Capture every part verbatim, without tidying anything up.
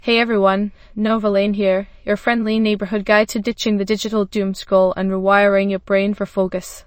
Hey everyone, Nova Lane here, your friendly neighborhood guide to ditching the digital doom scroll and rewiring your brain for focus.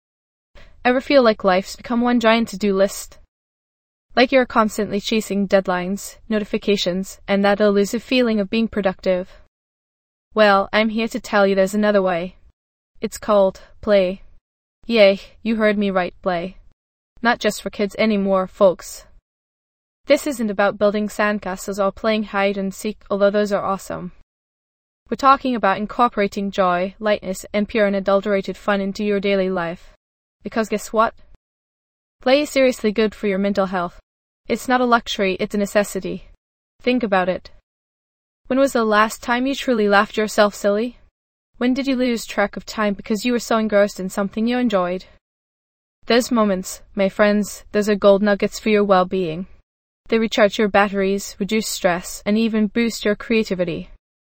Ever feel like life's become one giant to-do list? Like you're constantly chasing deadlines, notifications, and that elusive feeling of being productive? Well, I'm here to tell you there's another way. It's called play. Yay, you heard me right, play. Not just for kids anymore, folks. This isn't about building sandcastles or playing hide and seek, although those are awesome. We're talking about incorporating joy, lightness, and pure unadulterated fun into your daily life. Because guess what? Play is seriously good for your mental health. It's not a luxury, it's a necessity. Think about it. When was the last time you truly laughed yourself silly? When did you lose track of time because you were so engrossed in something you enjoyed? Those moments, my friends, those are gold nuggets for your well-being. They recharge your batteries, reduce stress, and even boost your creativity.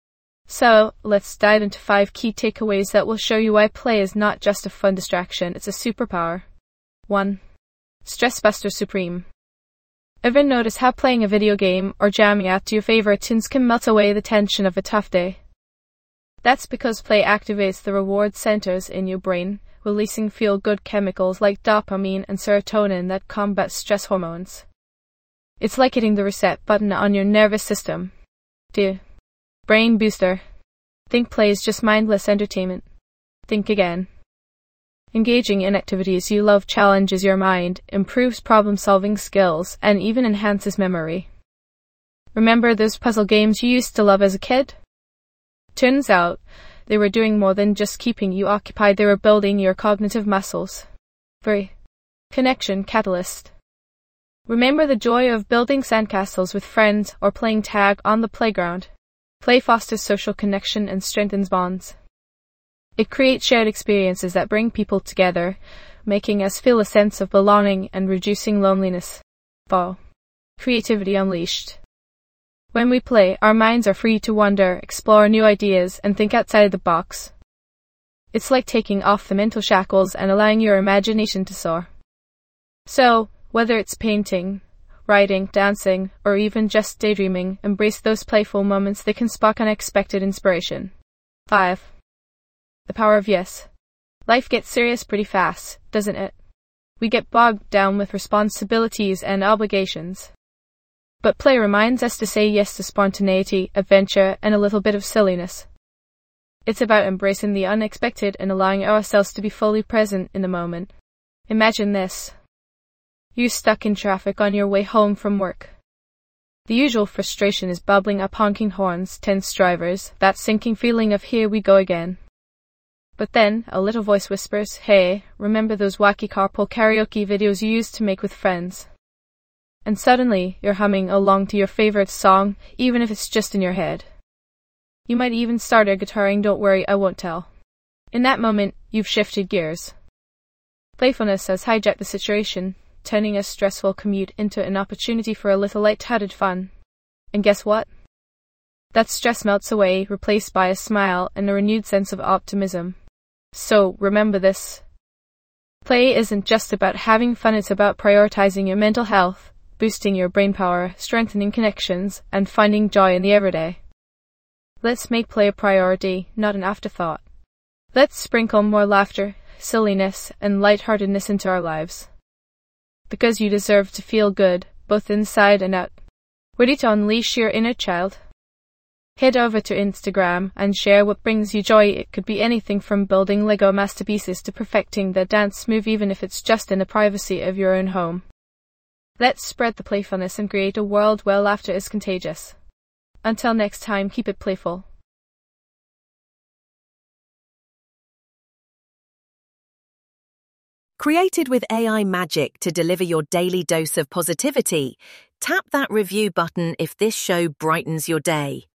So, let's dive into five key takeaways that will show you why play is not just a fun distraction, it's a superpower. one. Stress Buster Supreme. Ever notice how playing a video game or jamming out to your favorite tunes can melt away the tension of a tough day? That's because play activates the reward centers in your brain, releasing feel-good chemicals like dopamine and serotonin that combat stress hormones. It's like hitting the reset button on your nervous system. two. Brain Booster. Think play is just mindless entertainment. Think again. Engaging in activities you love challenges your mind, improves problem-solving skills, and even enhances memory. Remember those puzzle games you used to love as a kid? Turns out, they were doing more than just keeping you occupied, they were building your cognitive muscles. three. Connection Catalyst. Remember the joy of building sandcastles with friends or playing tag on the playground. Play fosters social connection and strengthens bonds. It creates shared experiences that bring people together, making us feel a sense of belonging and reducing loneliness. four. Creativity Unleashed. When we play, our minds are free to wander, explore new ideas, and think outside the box. It's like taking off the mental shackles and allowing your imagination to soar. So, whether it's painting, writing, dancing, or even just daydreaming, embrace those playful moments that can spark unexpected inspiration. five. The power of yes. Life gets serious pretty fast, doesn't it? We get bogged down with responsibilities and obligations. But play reminds us to say yes to spontaneity, adventure, and a little bit of silliness. It's about embracing the unexpected and allowing ourselves to be fully present in the moment. Imagine this. You're stuck in traffic on your way home from work. The usual frustration is bubbling up, honking horns, tense drivers, that sinking feeling of here we go again. But then, a little voice whispers, hey, remember those wacky carpool karaoke videos you used to make with friends? And suddenly, you're humming along to your favorite song, even if it's just in your head. You might even start air guitaring, don't worry, I won't tell. In that moment, you've shifted gears. Playfulness has hijacked the situation, turning a stressful commute into an opportunity for a little light-hearted fun. And guess what? That stress melts away, replaced by a smile and a renewed sense of optimism. So, remember this. Play isn't just about having fun, it's about prioritizing your mental health, boosting your brain power, strengthening connections, and finding joy in the everyday. Let's make play a priority, not an afterthought. Let's sprinkle more laughter, silliness, and lightheartedness into our lives. Because you deserve to feel good, both inside and out. Ready to unleash your inner child? Head over to Instagram and share what brings you joy. It could be anything from building Lego masterpieces to perfecting the dance move, even if it's just in the privacy of your own home. Let's spread the playfulness and create a world where laughter is contagious. Until next time, keep it playful. Created with A I magic to deliver your daily dose of positivity, tap that review button if this show brightens your day.